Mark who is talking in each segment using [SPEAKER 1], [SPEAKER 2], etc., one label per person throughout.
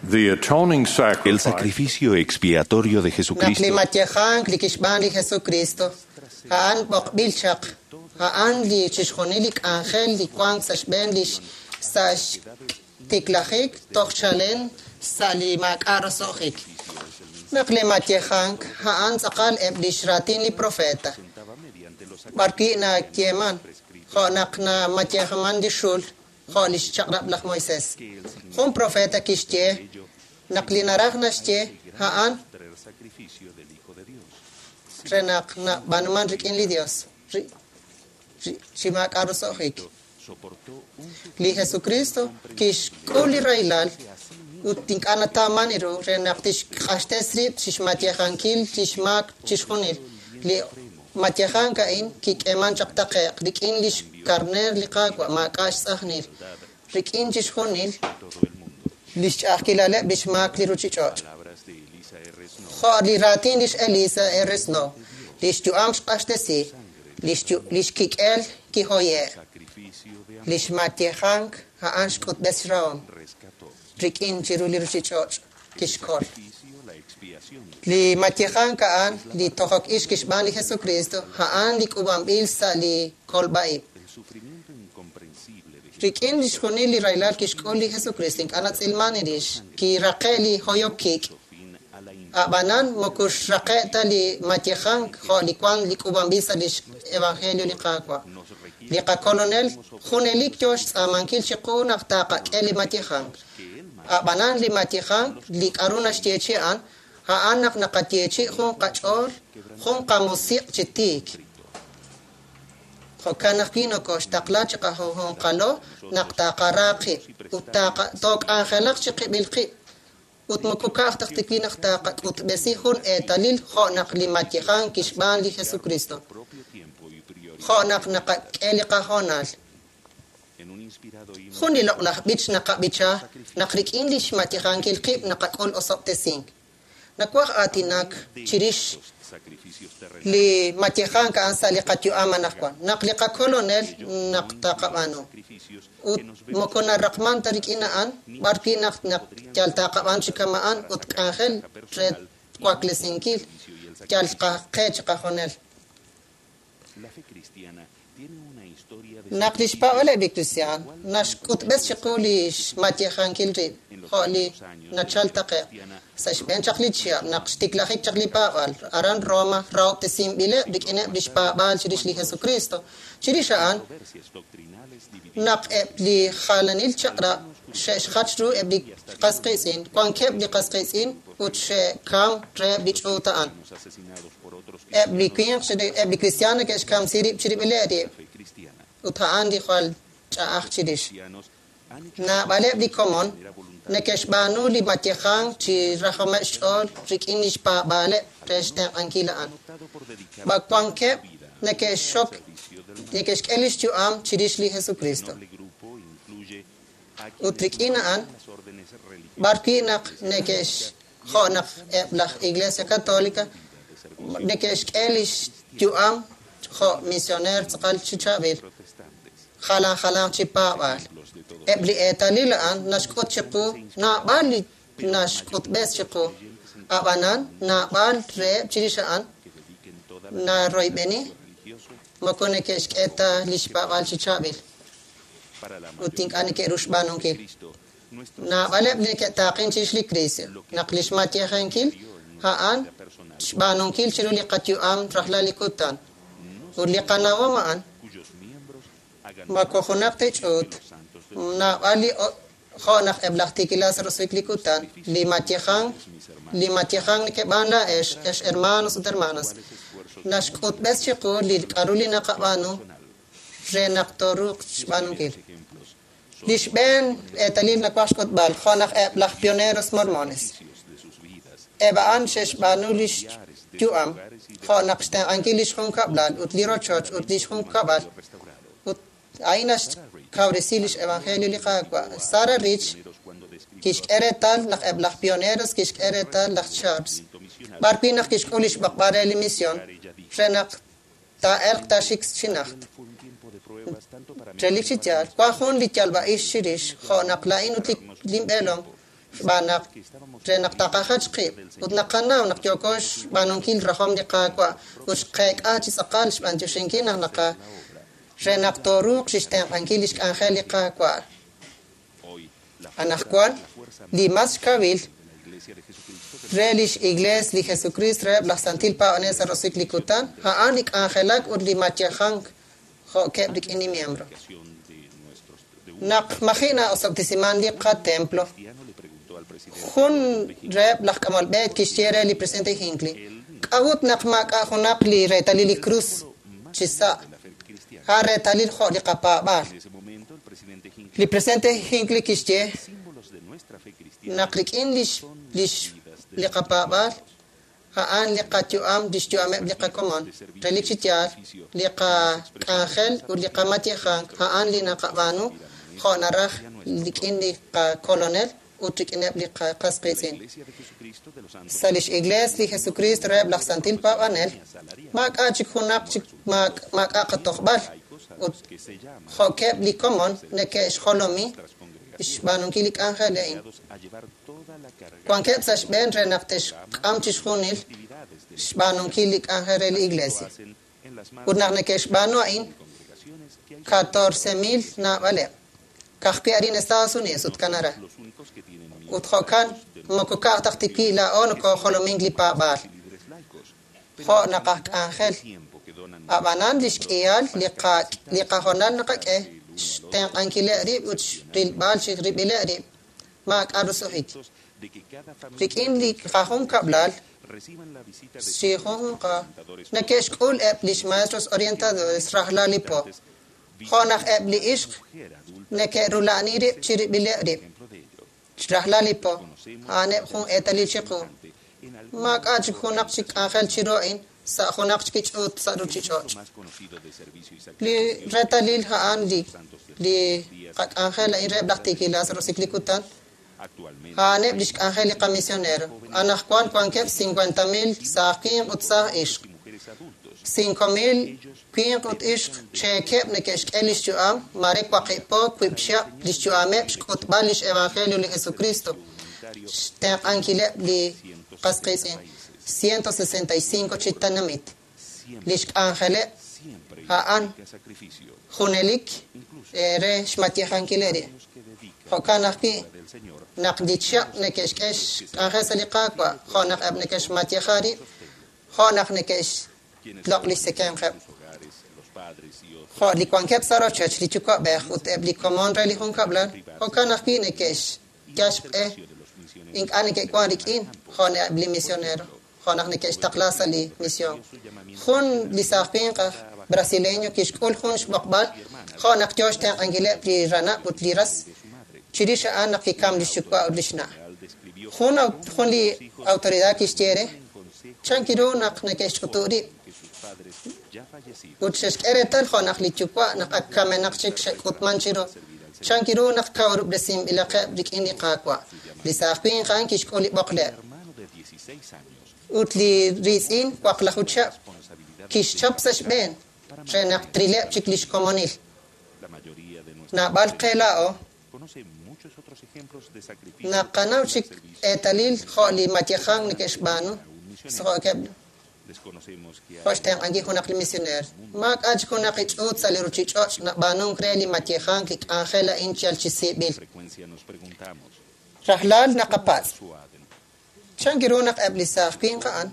[SPEAKER 1] The atoning
[SPEAKER 2] El
[SPEAKER 1] sacrifice
[SPEAKER 2] sacrificio expiatorio de Jesucristo
[SPEAKER 3] Naklimatyahan klikishban li Jesucristo. Haan bokbilchak. Haan li chishkonilik angel li kwang sashben li sash tiklachik tochchalen salimak arasochik. Naklimatyahan haan sakal eblishratin li profeta. Barki na kieman. Khonak na matyahaman di shul. Kholish chakrab lak Moises. Khum profeta kishtie. Naklinarach nashtie haan renak na banuman rikin li Dios shimak arusohik li Jesucristo kish kuli railal utink anataman iro renak tish kashtesri tish matyahankil tish mak tish khunil li matyahanka in kik eman chaqtaqe rikin lish karner liqaqwa makash sahnil rikin tish khunil lish akilale bish mak li ruchichot khali ratin lish Elisa eresno lish tu amsh qashtesi lish kikel ki hoye lish matyahank ha ansh kut besraon rikin chiru li ruchichot kishkol li matyahank an li tohok ish kishban li Jesucristo ha an li kubam bilsa li kolbai rikin lish khuni li railal kishkol li Jesucristo anat ilmani lish ki raqeli hoyokik abanan mokush raqeta li matyahank khali kwan li kubam bilsa lish evangelio li qaqwa li qa colonel khunelik josh amankil shiqun aftaqa eli matyahank abanan li matyahank li aruna shtiechi an ha anak naqatiechi khun qachor khun qamusiq chitik خكانك بينو كوش تقلاش قهوهم قالو نقطع قراقي وتاق توك آخلق شقي بالقي وتمكوكاخ تختكي نختاق وتبسيخون تليل خونق لماتي خان كشبان لي يسوع كريستو خونق نق إلقا خونال خوني لقلخ بيتش نق بيتشا نقريك إنليش ماتي خان كالقيب نق كل أصاب تسينك نكوخ آتيناك تشريش li matyahan ka ansa li qatyu amanakwan naqliqa colonel naqtaqa ano ut mokona raqman tarik inaan barki naq jaltaqa an shikamaan ut angel red kwaklesenkil jalqa qech qahonel naqlish pa ole bi cristian nashkut bes shqulish matyahan kilri kholi nachaltaqa sashben chakli chia naqstik lakhik chakli paal aran Roma raut tesim bile dikene bishpa bal chirish li Jesucristo chirishaan naq li khalanil chaqra shesh khachru ebli qasqisin kwankeb li qasqisin ut she kam tre bichutaan ebli kien shede ebli cristiana ke kam sirib chirib eledi utaan di khal chaach chirish na bale ebli common nekesh banu li matyahan chi rahamesh ol rikinish pa bale reshten ankilaan bakwanke nekesh shok nekesh elish tu am chirish li Jesucristo utrikinaan barkinak nekesh khonak ebla iglesia católica nekesh elish tu am kho missioner tsqal chichabil khala chipa bal ebli etalilaan nashkot chiqu na bali nashkot bes chiqu abanan na bal re chirishaan na roibeni makone kesh eta lishpa bal chichabil utink anike rushbanon ke na bale ebli ke taqin chishli krisi naqlish matyahan kil haan shbanon kil chiruli qatyu am rahla likutan urli qanawa maan makohonak techut na ali khonak eblaqti kilas rosuklikutan limatyahan ke banda es hermanos und hermanas nashkut bes chiqur li qarulina qabanu renaqtoruk banukil lishben etalin nakwashkot bal khonak eblaq pioneros mormones eban shesh banulish tuam khonak sta angilish khon kablan utliro church utlish khon kabal ainas kauresilis evangelio liqa sara rich kish eretal nach eblach pioneros kish eretal nach church barpinach kish kulish baqbare li mission renak ta elq ta shik chinacht religial kwa khon li talba ishirish kho naqlain utlik lim elom banak renak takahach qib utnaqana unaqyokosh banunkil rahom liqaqwa ushqeq achisaqal shbantushinkina naqa renak toruq shishtem ankilish angel liqaqwa anaqwan limas kawil relish igles li Jesucrist reb la santil pa onesa rosiklikutan ha anik angelak ur li matiahank ho kebrik ini miembro nak mahina osoptisiman li qa templo hun reb la kamal bet kishtiere li presente hinkli qawut nak maka hunak li retali li cruz chisa ha retali ho li qapa ba li presente hinkli kishtie naklik in lish li qapa ba ha an li qatuam dishtuam li qakomon religial li qa angel ur li qamati khan ha an li naqabanu khonarah likin li colonel utikine li qasqisin salish igles li Jesucrist reb la santil pa anel mak achik hunak chik mak aqatoqbal ut khokeb li common neke sholomi ishbanun kilik angelein kwankeb sash ben renaftesh amchish khunil ishbanun kilik angel iglesia unak neke ishbanu ain 14,000 na vale kahpi en Estados Unidos ut Canadá ut khokan mokuka taktiki la on ko kholomingli pa bar kho naqak angel abanan lishkial liqa honan naqake ten ankile ut ril bal shigri bilari ma qarusuhit rikin li khahum kablal shihum qa nakesh qul eblish maestros orientadores rahlalipo khonak ebli ishq neke rulani ri chiri bilari rahlalipo ane khun etali chiqu ma qach khunak chik angel chiroin sa khunak chik ut sa ru chichot li retalil ha an li angel ire blaktiki la rosikikutan ane blish angel comisionero ana kwan ke 50,000 saqim utsa ishq 5,000 Quinqut ishq chekeb nekesh elish juam marek waqipo kwipsha lish juame shkut balish evangelio li Jesucristo ten ankile li qasqisin 165 chitanamit lish angele haan khunelik re shmati hankileri hokanaqi naqditsha nekesh kesh angel saliqaqwa khonak abnekesh mati khari khonak nekesh laqli sekem khab kho li kwankep saro church li chuka be khut ebli common rally hon kablan ho kana fi nekesh gash ink anike kwarik in khon ebli misionero khonak nekesh taqlasa li mission khon li saqin qa brasileño kish kul khon shbaqbal khonak josh ta angile pri rana utli ras chirisha anak kam li shukwa udlishna khon li autoridad kishtere chankiro nak nekesh khuturi utsesh eretal khonak li chukwa nak akamenak chik kutman chiro chankiro nak kawrub desim ila qabrik in liqaqwa li saqin khan kish koli baqla utli rizin waqla khucha kish chapsash ben chenak trile chiklish komonil na balqelao na qanaw chik etalil kholi matikhang nikeshbanu soqab Hostem angi hunak li misioner. Mak aj hunak ichut saliru chichot na banung kreli matiehan kik angela inchal chisibil. Rahlal na kapaz. Changirunak ebli saqin kaan.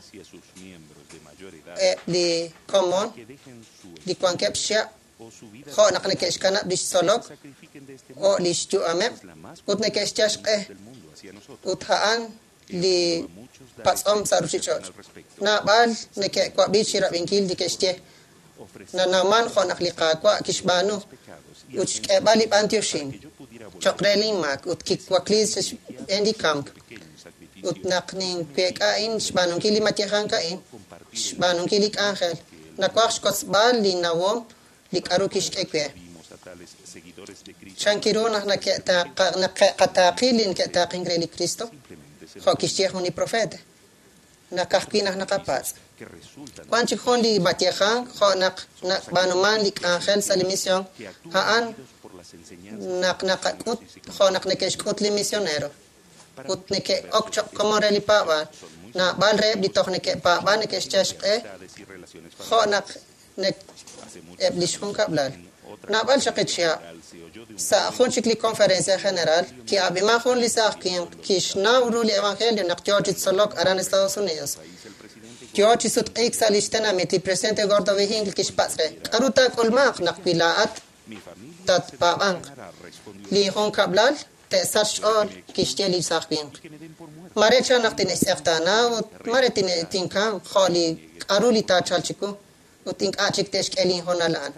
[SPEAKER 3] Li common. Li kwankep shia. Kho nak nekesh kanap dish solok. O li shju amem. Ut nekesh chashqe. Ut haan li patsom saruchichot. Na bal neke kwa bichira binkil dikeshte na naman khonak liqa kwa kishbanu uch bali antioshin chokrelin mak ut kikwaklis endi kamp ut nakning peka in shbanu kili matihan ka in shbanu kili angel na kwash kosbal li nawom likaru kishkekwe shankiro na ke ta na qataqilin ke taqingre li Cristo kho kishte ni profeta na kahpinah na kapaz kwanchi khondi batiahan khonak na banuman lik angel salimission haan nak nakakut khonak nekeshkut li misionero ut neke okchok komoreli pawa na bal reb di tok neke pawa neke chashqe khonak nek eblish khun kablal na bal shaqetshia sa khun shikli conferencia general ki abima khun li saqin kishna uruli evangelio naqjot solok aran Estados Unidos George sut qik salishtana meti presidente gordo vehin kishpasre aruta kolmaq naqbilaat tat paang li khun kablal تأسرش أول كيشتيلي ساقين مرة شان نقطين استفتانا ومرة تين كام خالي أرولي تاچالشكو وتين أشيك تشكيلين هنا الآن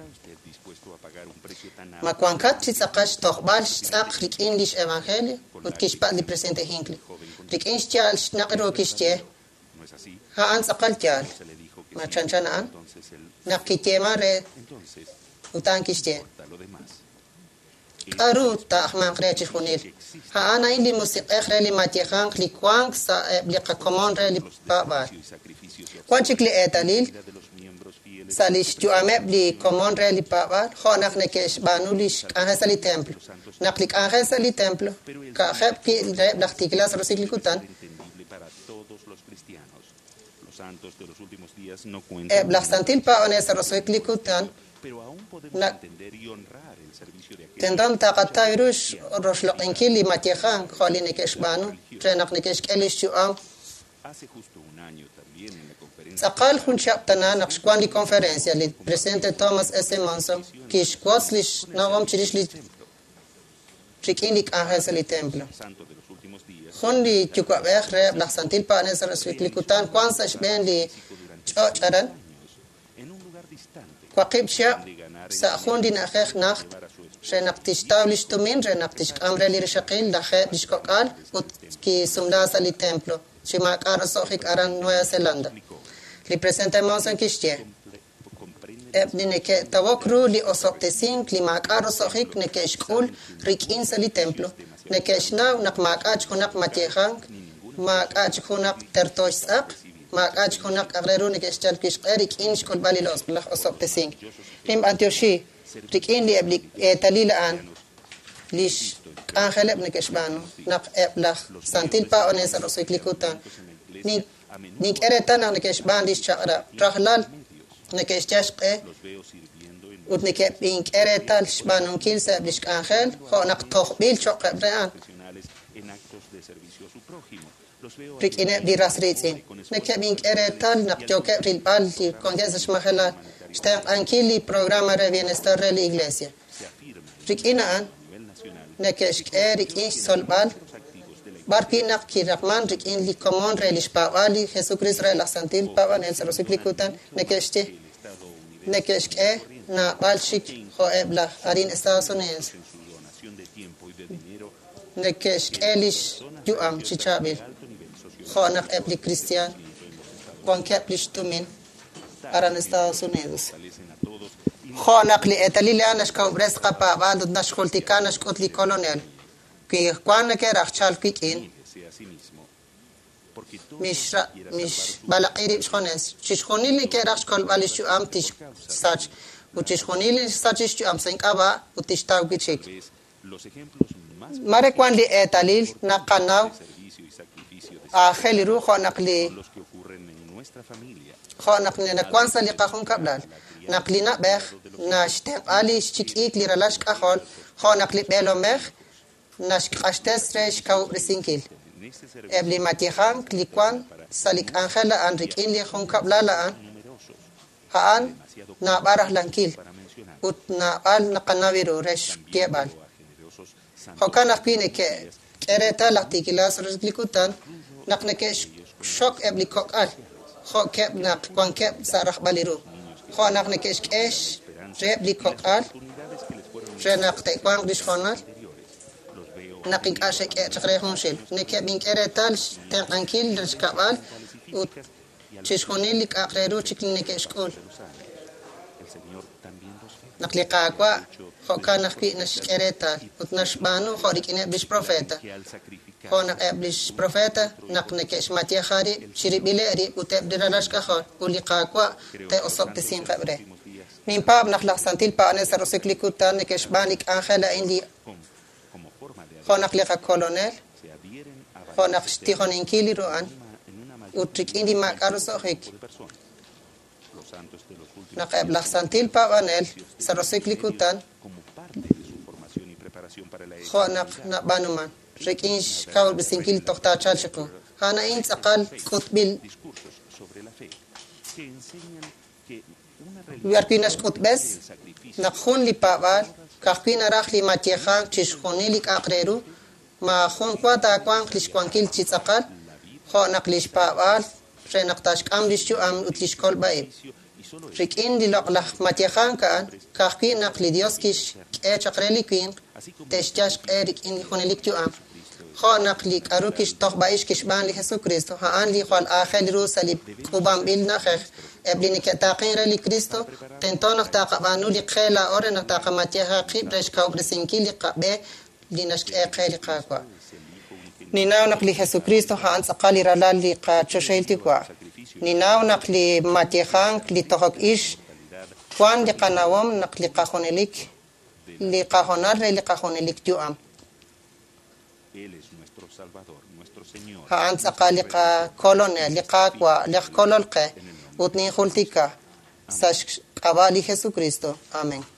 [SPEAKER 3] ما كوان كات تساقش تقبل ساق ريكين ليش إيفانجيلي وتكيش بعد البريسنت هينكلي ريكين شتيال نقرو كيشتيه ها أن سقل تيال ما شان أن نقيتيه مرة وتان كيشتيه أرو تأخمان قريتش خونيل ها أنا إلي موسيقى خرالي ماتيخان كليكوانك سأبليق كومون رالي بابار وانشك لي إتاليل ساليش جو أمب لي كومون رالي بابار خوناك نكيش بانوليش كانها سالي تمبلو نقليك آنها سالي تمبلو كأخب كي رأيب لختيكلاس رسيكلي كتان لختانتيل باونيس رسيكلي كتان تندم تاقتا يروش روش لقنكي لي ماتيخان خالي نكيش بانو ترينق نكيش كاليش شو أم سقال خون شابتنا نقشكوان لي كونفرنسيا لي بريسنت توماس اس مانسو كيش كواسليش نوام تشريش لي تريكين ليك آنهز لي تمبلو خون لي تشوكو بيخ ريب لحسنتيل بانيس رسويك لي كتان كوانساش بين لي تشوش أرن كواقيب شاب سأخون دي نأخيخ ناخت رنق تشتاولش تومين رنق تشك أمرالي رشقين لخيب ديشكوكال وكي سمداسا لي تمبلو شما كارو سوخيك أران نويا سيلاندا لي بريسنتي موسن كيشتيه ابني نكي توكرو لي أصوبتسين لي ما كارو سوخيك نكي شكول ريكين سالي تمبلو نكي شناو نق ما كاج كونق ماتيخانك ما كاج كونق ترتوش ساق ما كاج كونق أغريرو نكي شتال كيشقى ريكين شكول بالي لأصبلخ أصوبتسين ريم أنتيوشي ريكين لي أبلي تليل آن ليش كان خلب نكشبانو نق أبلخ سانتيل با أونيس رسويك لكوتان نيك أريتانا نكشبان ليش شعرا رحلال نكشتشقه ونك بينك أريتال شبانون كيل سابلش كان خل خو نق تخبيل شقة بريان ريكين دي راس ريتين نك بينك أريتال نق جوكا ريلبال دي كونجازش مخلال اشتاق أنكيلي برنامج بينستر للإغليسيا ريكين آن نكشك ريكين سولبال باركي نقكي رحمن ريكين لي كومون ريليش باوالي خيسو كريس ريلا سانتيل باوا ننسر رسيكلي كوتان نكشتي نكشك نا بالشيك خو ابلا أرين استاسونيز نكشك ليش جو أم تشابيل خو نق ابلي كريستيان كونكابليش تومين أران استاسونيز خانق لي إتالي لأنش كوبرس قبا بعد نشخل تكانش كتلي كولونيل كي قوانا كي رخشال كيكين مش بلاقيري شخونس شخوني لي كي رخش كل بالش شو أم تش ساتش وتشخوني لي ساتش شو أم سينك أبا وتشتاو كيشيك مارك وان لي إتالي نقناو آخر روح خانق لي خانق لي نكوان سليقة خون كبلال نقلنا بخ ناشتق علي شكيك لرلاش كخال خانق لي بلو مخ نشك قشتس ريش كو رسينكيل ابلي ماتيخان كليكوان سالك انخلا انريك ان لي خون كبلال ان هان نابره لانكيل وت نابال نقناويرو ريش كيبال هكا نقينه ك كريتا لاتيكلاس رزليكوتان نقنك شوك ابلي كوكال خو كب نق كون كب سارخ باليرو خو نقنك ايش ريب لي كوكال جنق تيكوان ديش خونال نقيك اشك تخريخون شيل نك بين كريتال تنقنكيل درشكابال و تشخوني لك اقريرو تشكلنك اشكول نقلي قاقوا خو كان نحكي نشكريتا وتنشبانو خوريكينه بيش بروفيتا خو نقبلش بروفيتا نقنك اشماتي خاري شري بيلاري وتبدرلاش كخور ولي قاقوا تي اصب تسين قبره من باب نخلق سنتيل بانس رسكلي كوتان نكشبانك انخلا اندي خو نقلي كولونيل Honaqti honinkili ruan. Utrik indi makarusohik. Naqablahsantil pavanel sarosiklicutan. Honaq nabanuman. Rikinsh kaul bisinkil tohtachalchiku. Hana in saqal kutbil. Wiarkinas kutbes. Naqhun li paval. Kahpina rachli matiehan chishkonilik akreru. Ma khun kwata kwang klishkwankil chitsaqal. Honaq lish paval. Renaqtash amlishu am utlish kolbaib. Rikin di loqlah matiehan kaan. Kahpina li Dios kish chakrelikin. Teshjash erik in khunilik ju am. Honaq li karukish tohbaish kish ban li Jesucristo. Haan li khwal akhel rusalib. Ubam bil nakhekh. Eblini ketaqin li Cristo. Tentonaq taqabanu li khela ore na taqamatiha qib resh kaubrisinki li qabe linash qeli qaqwa. Ninaw naqli Jesucristo haan saqali ralal li qa choshelti kwa. Ninaw naqli matihan li tohok ish. Kwan li qanawam naqli qahonelik. Li qahonar li qahonelik juam. Haan saqali qa kolone li qaqwa li kololqe. Utni khultika. Sash qabali Jesucristo. Amén.